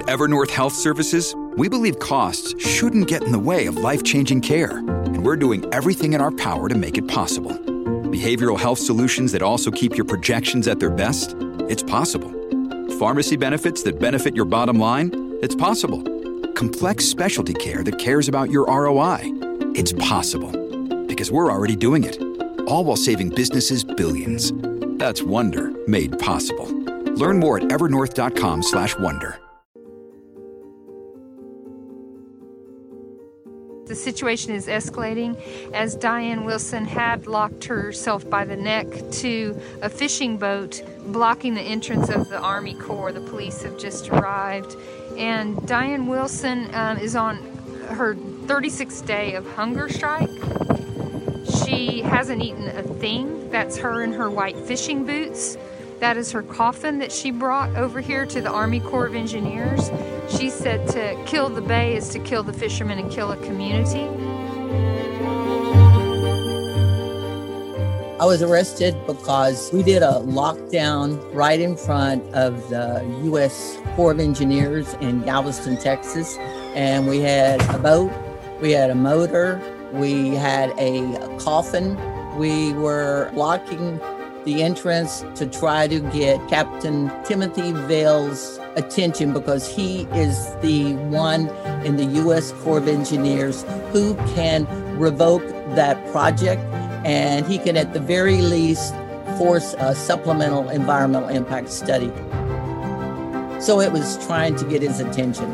At Evernorth Health Services, we believe costs shouldn't get in the way of life-changing care, and we're doing everything in our power to make it possible. Behavioral health solutions that also keep your projections at their best? It's possible. Pharmacy benefits that benefit your bottom line? It's possible. Complex specialty care that cares about your ROI? It's possible. Because we're already doing it. All while saving businesses billions. That's Wonder made possible. Learn more at evernorth.com/wonder. The situation is escalating as Diane Wilson had locked herself by the neck to a fishing boat blocking the entrance of the Army Corps. The police have just arrived. And Diane Wilson is on her 36th day of hunger strike. She hasn't eaten a thing. That's her in her white fishing boots. That is her coffin that she brought over here to the Army Corps of Engineers. She said to kill the bay is to kill the fishermen and kill a community. I was arrested because we did a lockdown right in front of the U.S. Corps of Engineers in Galveston, Texas. And we had a boat, we had a motor, we had a coffin. We were blocking the entrance to try to get Captain Timothy Vale's attention because he is the one in the U.S. Corps of Engineers who can revoke that project, and he can at the very least force a supplemental environmental impact study. So it was trying to get his attention.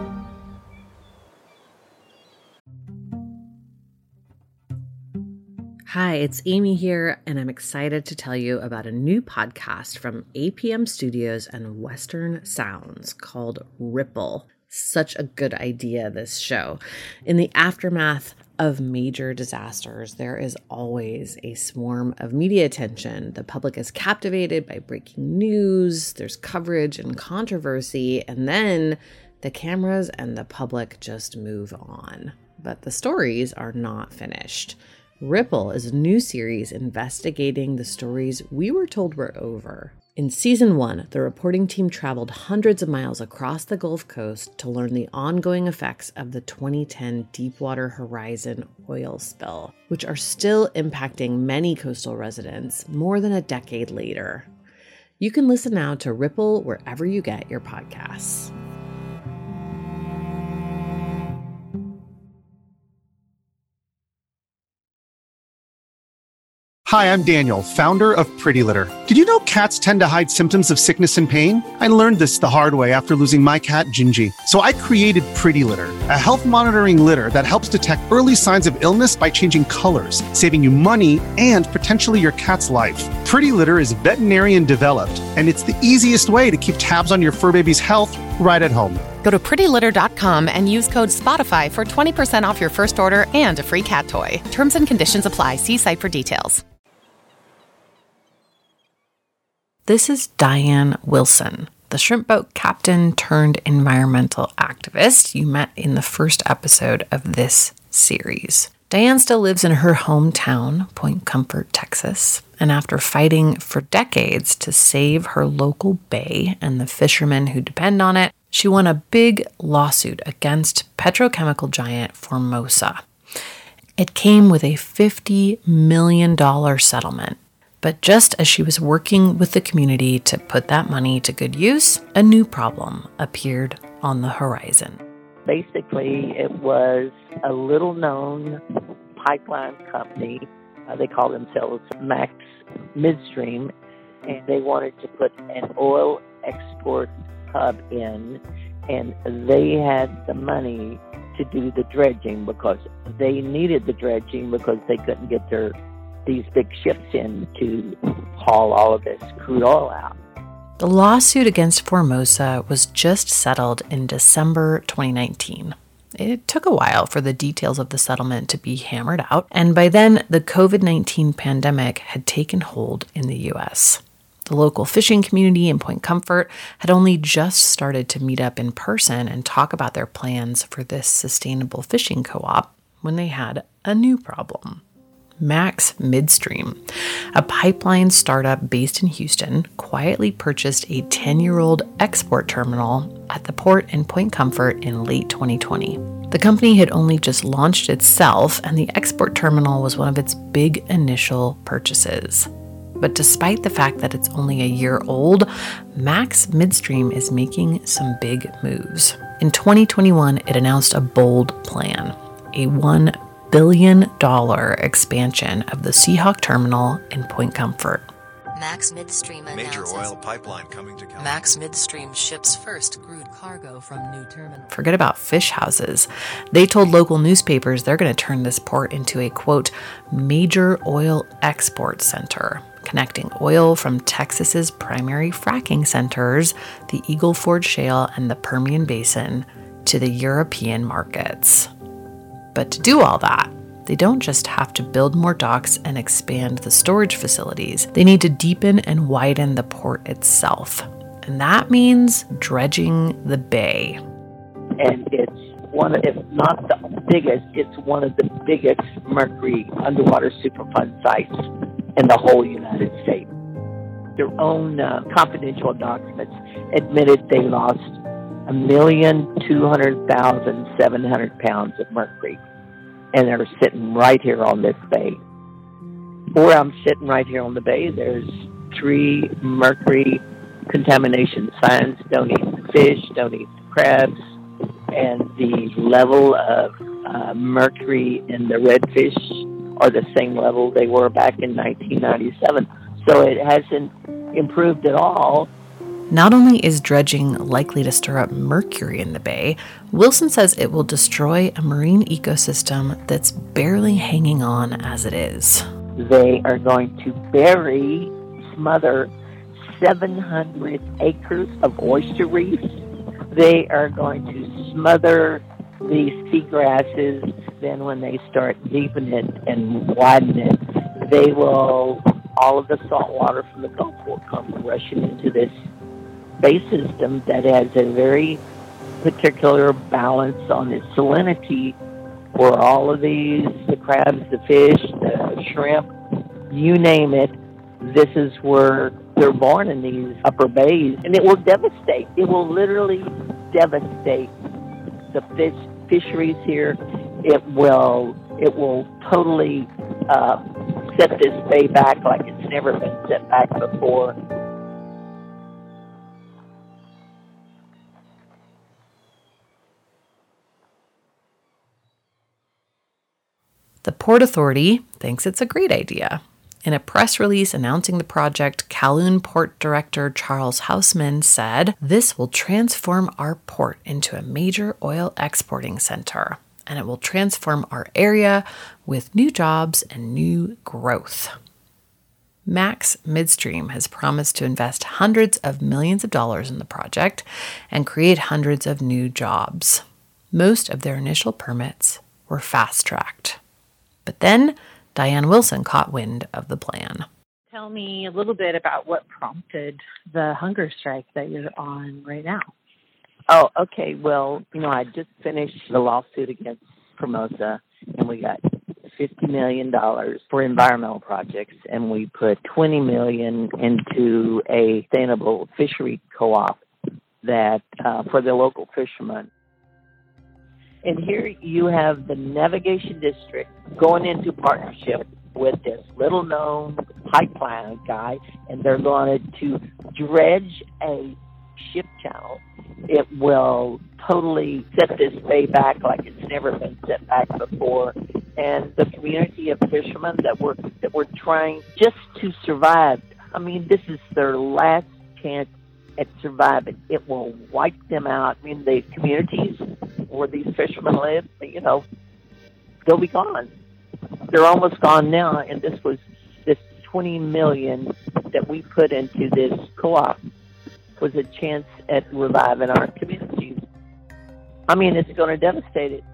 Hi, it's Amy here, and I'm excited to tell you about a new podcast from APM Studios and Western Sounds called Ripple. Such a good idea, this show. In the aftermath of major disasters, there is always a swarm of media attention. The public is captivated by breaking news, there's coverage and controversy, and then the cameras and the public just move on. But the stories are not finished. Ripple is a new series investigating the stories we were told were over. In season 1, the reporting team traveled hundreds of miles across the Gulf Coast to learn the ongoing effects of the 2010 Deepwater Horizon oil spill, which are still impacting many coastal residents more than a decade later. You can listen now to Ripple wherever you get your podcasts. Hi, I'm Daniel, founder of Pretty Litter. Did you know cats tend to hide symptoms of sickness and pain? I learned this the hard way after losing my cat, Gingy. So I created Pretty Litter, a health monitoring litter that helps detect early signs of illness by changing colors, saving you money and potentially your cat's life. Pretty Litter is veterinarian developed, and it's the easiest way to keep tabs on your fur baby's health right at home. Go to prettylitter.com and use code SPOTIFY for 20% off your first order and a free cat toy. Terms and conditions apply. See site for details. This is Diane Wilson, the shrimp boat captain turned environmental activist you met in the first episode of this series. Diane still lives in her hometown, Point Comfort, Texas, and after fighting for decades to save her local bay and the fishermen who depend on it, she won a big lawsuit against petrochemical giant Formosa. It came with a $50 million settlement. But just as she was working with the community to put that money to good use, a new problem appeared on the horizon. Basically, it was a little-known pipeline company. They call themselves Max Midstream, and they wanted to put an oil export hub in, and they had the money to do the dredging because they needed the dredging because they couldn't get these big ships in to haul all of this crude oil out. The lawsuit against Formosa was just settled in December 2019. It took a while for the details of the settlement to be hammered out, and by then, the COVID-19 pandemic had taken hold in the U.S. The local fishing community in Point Comfort had only just started to meet up in person and talk about their plans for this sustainable fishing co-op when they had a new problem. Max Midstream, a pipeline startup based in Houston, quietly purchased a 10-year-old export terminal at the port in Point Comfort in late 2020. The company had only just launched itself, and the export terminal was one of its big initial purchases. But despite the fact that it's only a year old, Max Midstream is making some big moves. In 2021, it announced a bold plan, a $1 billion expansion of the Seahawk terminal in Point Comfort. Max Midstream announces major oil pipeline coming to California. Max Midstream ships first crude cargo from new terminal. Forget about fish houses. They told local newspapers they're going to turn this port into a, quote, major oil export center, connecting oil from Texas's primary fracking centers, the Eagle Ford Shale and the Permian Basin, to the European markets. But to do all that, they don't just have to build more docks and expand the storage facilities. They need to deepen and widen the port itself. And that means dredging the bay. And it's one of, if not the biggest, it's one of the biggest mercury underwater Superfund sites in the whole United States. Their own confidential documents admitted they lost 1,200,700 pounds of mercury. And they're sitting right here on this bay. Where I'm sitting right here on the bay, there's 3 mercury contamination signs. Don't eat the fish, don't eat the crabs. And the level of mercury in the redfish are the same level they were back in 1997. So it hasn't improved at all. Not only is dredging likely to stir up mercury in the bay, Wilson says it will destroy a marine ecosystem that's barely hanging on as it is. They are going to smother 700 acres of oyster reefs. They are going to smother these seagrasses. Then when they start deepening it and widening it, all of the salt water from the Gulf will come rushing into this bay system that has a very particular balance on its salinity, where all of these, the crabs, the fish, the shrimp, you name it, this is where they're born in these upper bays. And it will devastate. It will literally devastate the fisheries here. It will totally set this bay back like it's never been set back before. The Port Authority thinks it's a great idea. In a press release announcing the project, Kowloon Port Director Charles Hausman said, "This will transform our port into a major oil exporting center, and it will transform our area with new jobs and new growth." Max Midstream has promised to invest hundreds of millions of dollars in the project and create hundreds of new jobs. Most of their initial permits were fast-tracked. But then Diane Wilson caught wind of the plan. Tell me a little bit about what prompted the hunger strike that you're on right now. Oh, okay. Well, I just finished the lawsuit against Formosa, and we got $50 million for environmental projects, and we put $20 million into a sustainable fishery co-op that for the local fishermen. And here you have the Navigation District going into partnership with this little-known pipeline guy, and they're going to dredge a ship channel. It will totally set this bay back like it's never been set back before. And the community of fishermen that were trying just to survive, this is their last chance at surviving. It will wipe them out. The communities where these fishermen live, they'll be gone. They're almost gone now, and this $20 million that we put into this co-op was a chance at reviving our communities. It's going to devastate it.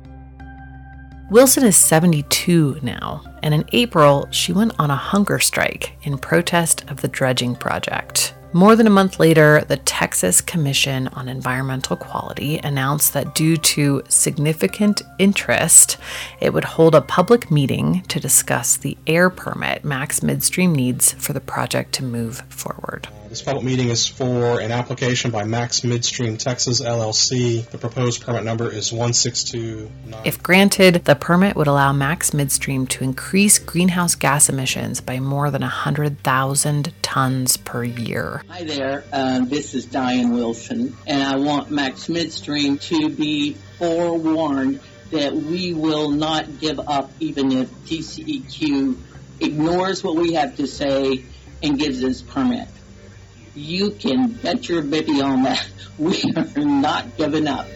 Wilson is 72 now, and in April, she went on a hunger strike in protest of the dredging project. More than a month later, the Texas Commission on Environmental Quality announced that due to significant interest, it would hold a public meeting to discuss the air permit Max Midstream needs for the project to move forward. This public meeting is for an application by Max Midstream Texas, LLC. The proposed permit number is 1629. If granted, the permit would allow Max Midstream to increase greenhouse gas emissions by more than 100,000 tons per year. Hi there, this is Diane Wilson, and I want Max Midstream to be forewarned that we will not give up even if TCEQ ignores what we have to say and gives us permit. You can bet your baby on that. We are not giving up.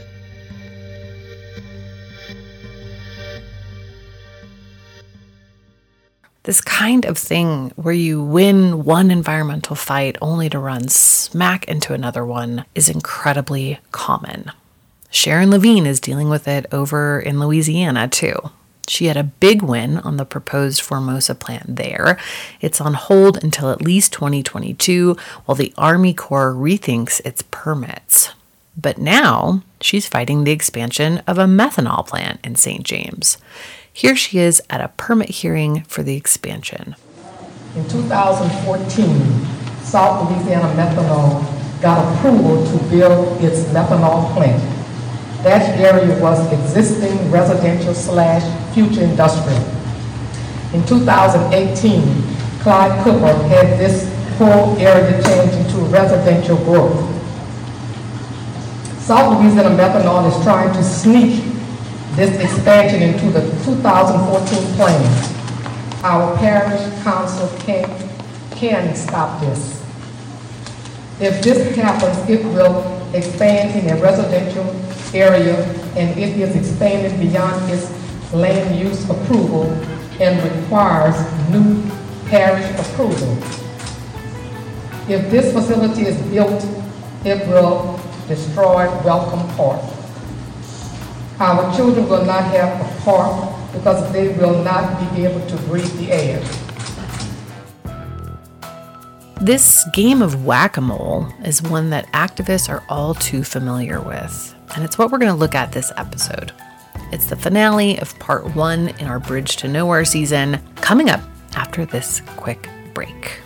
This kind of thing where you win one environmental fight only to run smack into another one is incredibly common. Sharon Levine is dealing with it over in Louisiana too. She had a big win on the proposed Formosa plant there. It's on hold until at least 2022 while the Army Corps rethinks its permits. But now she's fighting the expansion of a methanol plant in St. James. Here she is at a permit hearing for the expansion. In 2014, South Louisiana Methanol got approval to build its methanol plant. That area was existing residential/future industrial. In 2018, Clyde Cooper had this whole area changed into residential growth. South Louisiana Methanol is trying to sneak this expansion into the 2014 plan. Our parish council can stop this. If this happens, it will expand in a residential area, and it is expanded beyond its land use approval and requires new parish approval. If this facility is built, it will destroy Welcome Park. Our children will not have a park because they will not be able to breathe the air. This game of whack-a-mole is one that activists are all too familiar with, and it's what we're going to look at this episode. It's the finale of part 1 in our Bridge to Nowhere season, coming up after this quick break.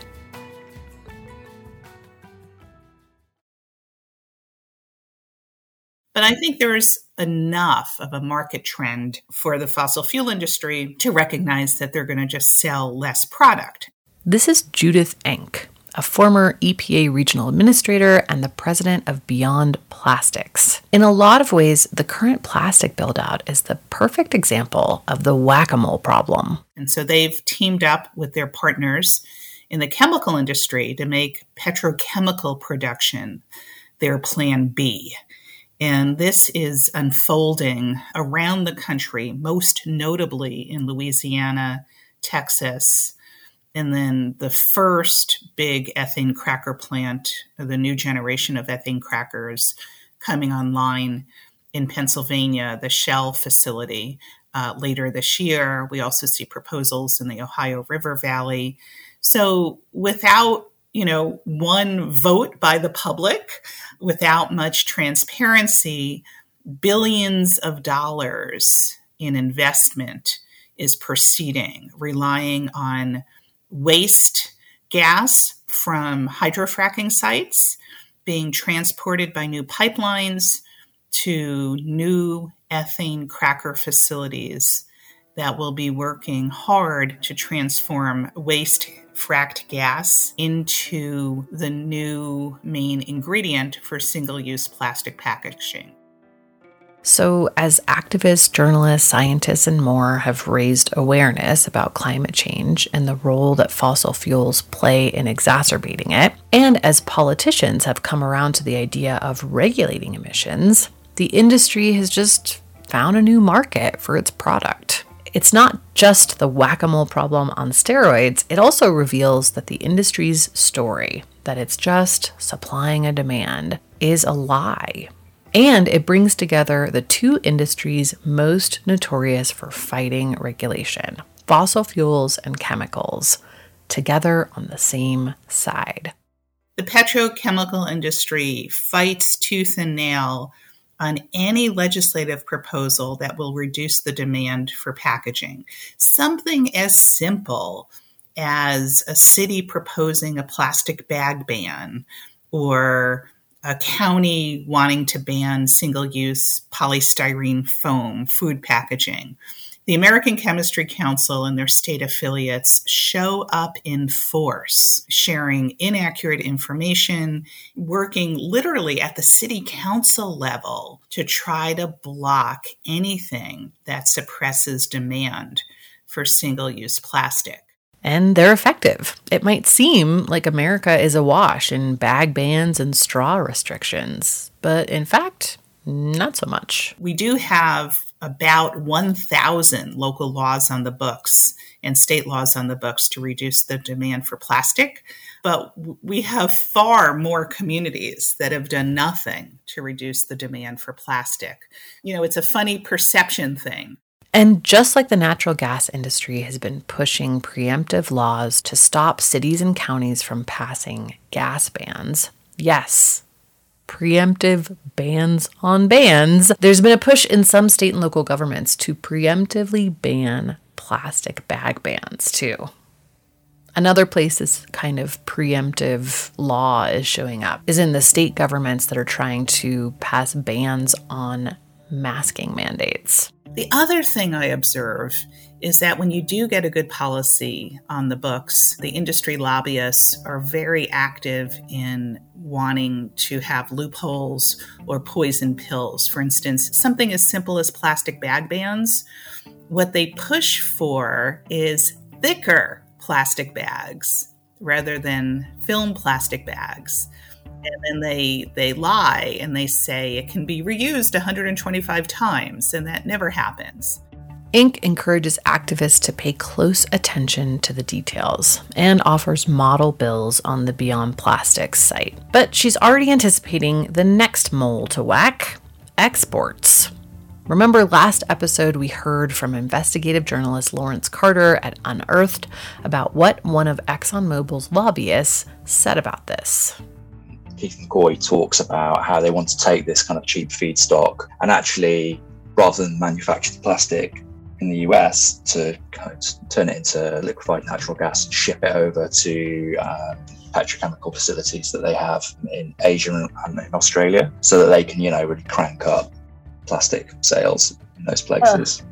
But I think there's enough of a market trend for the fossil fuel industry to recognize that they're going to just sell less product. This is Judith Enck, a former EPA regional administrator and the president of Beyond Plastics. In a lot of ways, the current plastic build-out is the perfect example of the whack-a-mole problem. And so they've teamed up with their partners in the chemical industry to make petrochemical production their plan B. And this is unfolding around the country, most notably in Louisiana, Texas, and then the first big ethane cracker plant, the new generation of ethane crackers coming online in Pennsylvania, the Shell facility later this year. We also see proposals in the Ohio River Valley. So without one vote by the public, without much transparency, billions of dollars in investment is proceeding, relying on waste gas from hydrofracking sites being transported by new pipelines to new ethane cracker facilities that will be working hard to transform waste fracked gas into the new main ingredient for single-use plastic packaging. So as activists, journalists, scientists, and more have raised awareness about climate change and the role that fossil fuels play in exacerbating it, and as politicians have come around to the idea of regulating emissions, the industry has just found a new market for its product. It's not just the whack-a-mole problem on steroids, it also reveals that the industry's story, that it's just supplying a demand, is a lie. And it brings together the two industries most notorious for fighting regulation, fossil fuels and chemicals, together on the same side. The petrochemical industry fights tooth and nail on any legislative proposal that will reduce the demand for packaging. Something as simple as a city proposing a plastic bag ban, or a county wanting to ban single-use polystyrene foam food packaging. The American Chemistry Council and their state affiliates show up in force, sharing inaccurate information, working literally at the city council level to try to block anything that suppresses demand for single-use plastic. And they're effective. It might seem like America is awash in bag bans and straw restrictions, but in fact, not so much. We do have about 1,000 local laws on the books and state laws on the books to reduce the demand for plastic, but we have far more communities that have done nothing to reduce the demand for plastic. You know, it's a funny perception thing. And just like the natural gas industry has been pushing preemptive laws to stop cities and counties from passing gas bans, yes, preemptive bans on bans, there's been a push in some state and local governments to preemptively ban plastic bag bans too. Another place this kind of preemptive law is showing up is in the state governments that are trying to pass bans on masking mandates. The other thing I observe is that when you do get a good policy on the books, the industry lobbyists are very active in wanting to have loopholes or poison pills. For instance, something as simple as plastic bag bans, what they push for is thicker plastic bags rather than film plastic bags. And then they lie and they say it can be reused 125 times, and that never happens. Inc. encourages activists to pay close attention to the details and offers model bills on the Beyond Plastics site. But she's already anticipating the next mole to whack: exports. Remember last episode we heard from investigative journalist Lawrence Carter at Unearthed about what one of ExxonMobil's lobbyists said about this. Keith McCoy talks about how they want to take this kind of cheap feedstock and actually, rather than manufacture the plastic in the US, to kind of turn it into liquefied natural gas and ship it over to petrochemical facilities that they have in Asia and in Australia, so that they can, really crank up plastic sales in those places.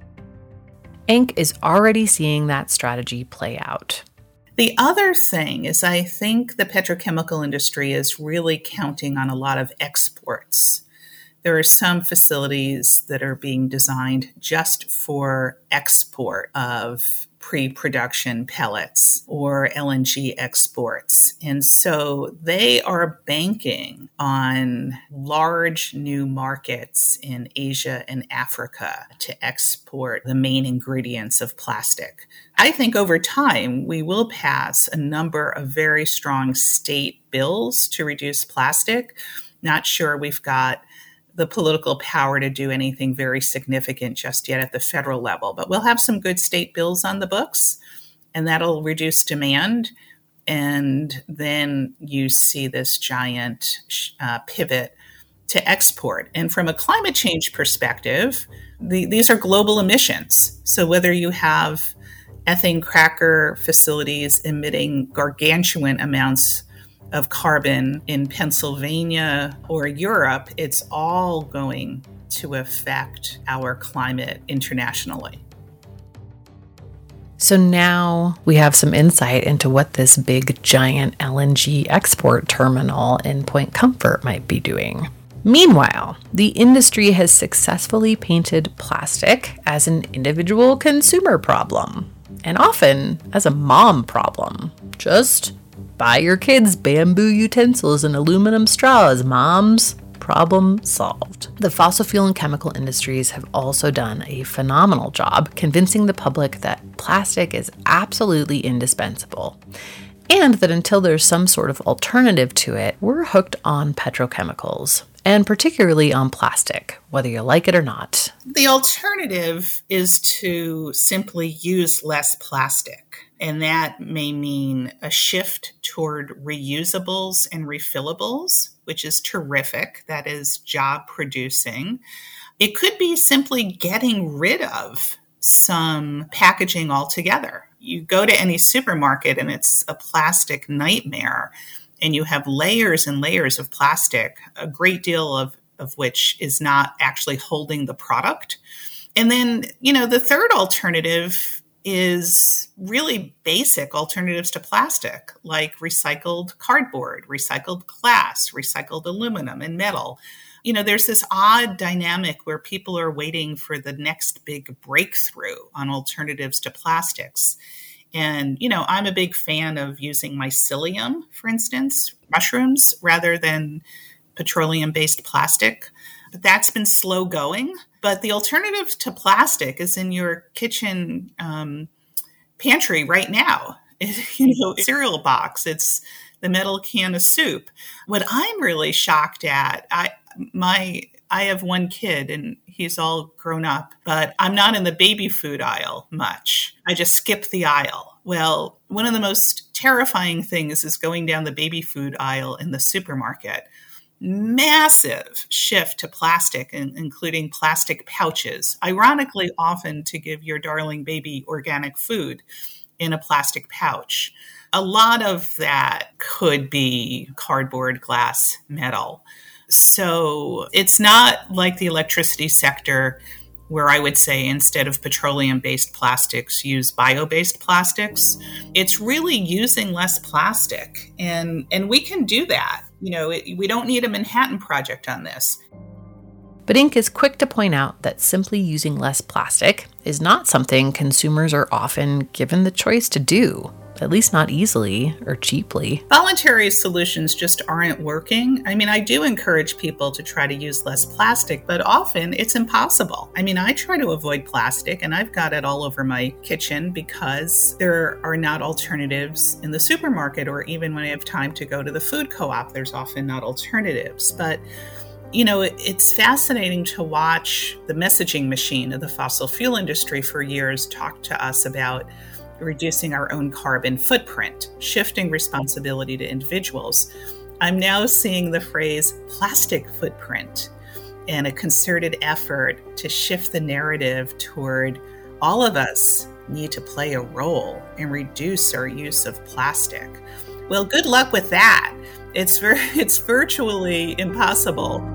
Inc. is already seeing that strategy play out. The other thing is I think the petrochemical industry is really counting on a lot of exports. There are some facilities that are being designed just for export of pre-production pellets or LNG exports. And so they are banking on large new markets in Asia and Africa to export the main ingredients of plastic. I think over time, we will pass a number of very strong state bills to reduce plastic. Not sure we've got the political power to do anything very significant just yet at the federal level, but we'll have some good state bills on the books, and that'll reduce demand. And then you see this giant pivot to export. And from a climate change perspective, these are global emissions. So whether you have ethane cracker facilities emitting gargantuan amounts of carbon in Pennsylvania or Europe, it's all going to affect our climate internationally. So now we have some insight into what this big giant LNG export terminal in Point Comfort might be doing. Meanwhile, the industry has successfully painted plastic as an individual consumer problem, and often as a mom problem. Just buy your kids bamboo utensils and aluminum straws, moms. Problem solved. The fossil fuel and chemical industries have also done a phenomenal job convincing the public that plastic is absolutely indispensable, and that until there's some sort of alternative to it, we're hooked on petrochemicals, and particularly on plastic, whether you like it or not. The alternative is to simply use less plastic. And that may mean a shift toward reusables and refillables, which is terrific. That is job producing. It could be simply getting rid of some packaging altogether. You go to any supermarket and it's a plastic nightmare, and you have layers and layers of plastic, a great deal of which is not actually holding the product. And then, the third alternative is really basic alternatives to plastic, like recycled cardboard, recycled glass, recycled aluminum and metal. There's this odd dynamic where people are waiting for the next big breakthrough on alternatives to plastics. And, I'm a big fan of using mycelium, for instance, mushrooms, rather than petroleum-based plastic. But that's been slow going. But the alternative to plastic is in your kitchen pantry right now. Cereal box. It's the metal can of soup. What I'm really shocked at, I have one kid and he's all grown up, but I'm not in the baby food aisle much. I just skip the aisle. Well, one of the most terrifying things is going down the baby food aisle in the supermarket. Massive shift to plastic, including plastic pouches, ironically often to give your darling baby organic food in a plastic pouch. A lot of that could be cardboard, glass, metal. So it's not like the electricity sector where I would say instead of petroleum-based plastics, use bio-based plastics. It's really using less plastic. And we can do that. We don't need a Manhattan Project on this. But Inc. is quick to point out that simply using less plastic is not something consumers are often given the choice to do, at least not easily or cheaply. Voluntary solutions just aren't working. I do encourage people to try to use less plastic, but often it's impossible. I try to avoid plastic, and I've got it all over my kitchen because there are not alternatives in the supermarket, or even when I have time to go to the food co-op, there's often not alternatives. But it's fascinating to watch the messaging machine of the fossil fuel industry for years talk to us about reducing our own carbon footprint, shifting responsibility to individuals. I'm now seeing the phrase plastic footprint and a concerted effort to shift the narrative toward all of us need to play a role and reduce our use of plastic. Well, good luck with that. It's virtually impossible.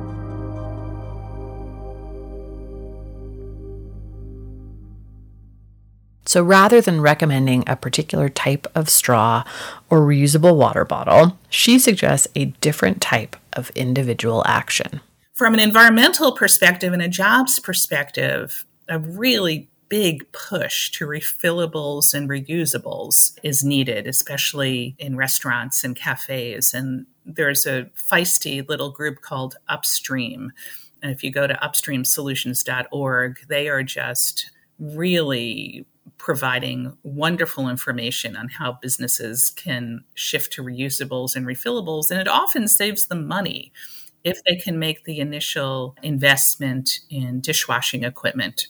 So rather than recommending a particular type of straw or reusable water bottle, she suggests a different type of individual action. From an environmental perspective and a jobs perspective, a really big push to refillables and reusables is needed, especially in restaurants and cafes. And there's a feisty little group called Upstream. And if you go to upstreamsolutions.org, they are just really providing wonderful information on how businesses can shift to reusables and refillables. And it often saves them money if they can make the initial investment in dishwashing equipment.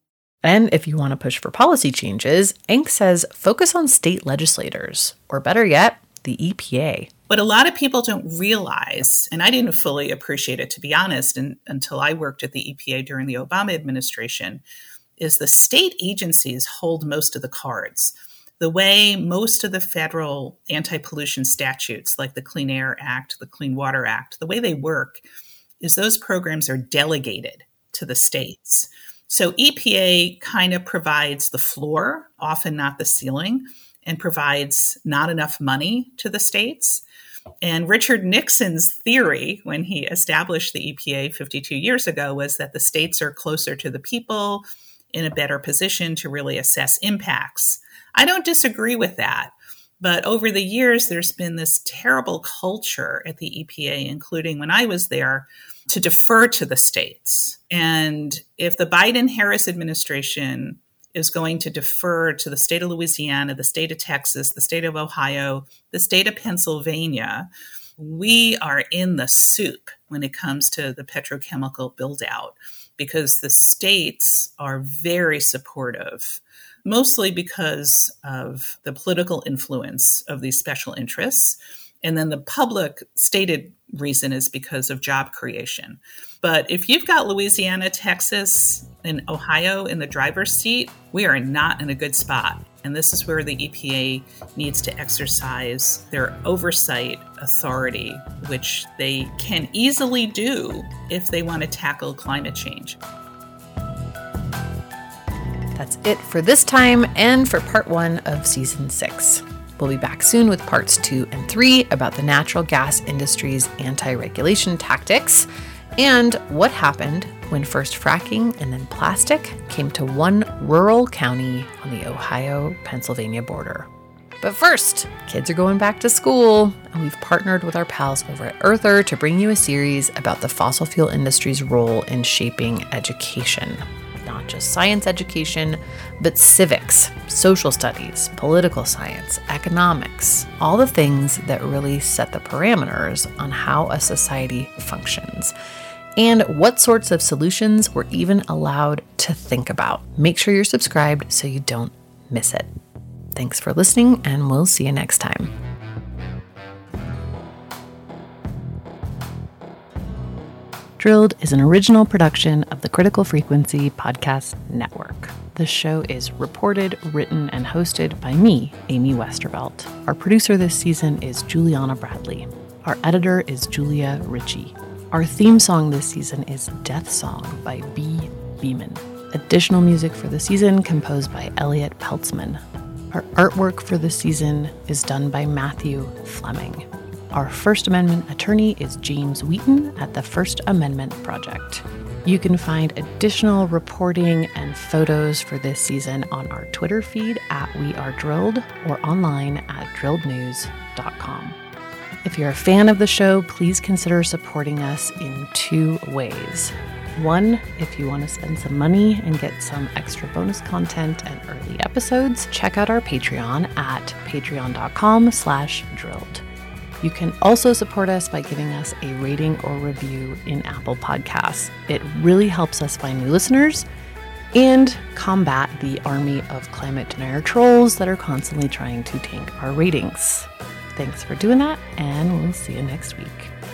And if you want to push for policy changes, Inc. says focus on state legislators, or better yet, the EPA. What a lot of people don't realize, and I didn't fully appreciate it, to be honest, until I worked at the EPA during the Obama administration, is the state agencies hold most of the cards. The way most of the federal anti-pollution statutes, like the Clean Air Act, the Clean Water Act, the way they work is those programs are delegated to the states. So EPA kind of provides the floor, often not the ceiling, and provides not enough money to the states. And Richard Nixon's theory when he established the EPA 52 years ago was that the states are closer to the people, in a better position to really assess impacts. I don't disagree with that. But over the years, there's been this terrible culture at the EPA, including when I was there, to defer to the states. And if the Biden-Harris administration is going to defer to the state of Louisiana, the state of Texas, the state of Ohio, the state of Pennsylvania, we are in the soup when it comes to the petrochemical build-out, because the states are very supportive mostly because of the political influence of these special interests. And then the public stated reason is because of job creation. But if you've got Louisiana, Texas, and Ohio in the driver's seat, we are not in a good spot. And this is where the EPA needs to exercise their oversight authority, which they can easily do if they want to tackle climate change. That's it for this time and for part 1 of season 6. We'll be back soon with parts 2 and 3 about the natural gas industry's anti-regulation tactics and what happened when first fracking and then plastic came to one rural county on the Ohio-Pennsylvania border. But first, kids are going back to school, and we've partnered with our pals over at Earther to bring you a series about the fossil fuel industry's role in shaping education. Not just science education, but civics, social studies, political science, economics, all the things that really set the parameters on how a society functions, and what sorts of solutions we're even allowed to think about. Make sure you're subscribed so you don't miss it. Thanks for listening, and we'll see you next time. Drilled is an original production of the Critical Frequency Podcast Network. The show is reported, written, and hosted by me, Amy Westervelt. Our producer this season is Juliana Bradley. Our editor is Julia Ritchie. Our theme song this season is Death Song by B. Beeman. Additional music for the season composed by Elliot Peltzman. Our artwork for the season is done by Matthew Fleming. Our First Amendment attorney is James Wheaton at the First Amendment Project. You can find additional reporting and photos for this season on our Twitter feed at WeAreDrilled or online at drillednews.com. If you're a fan of the show, please consider supporting us in 2 ways. 1, if you want to spend some money and get some extra bonus content and early episodes, check out our Patreon at patreon.com/drilled. You can also support us by giving us a rating or review in Apple Podcasts. It really helps us find new listeners and combat the army of climate denier trolls that are constantly trying to tank our ratings. Thanks for doing that, and we'll see you next week.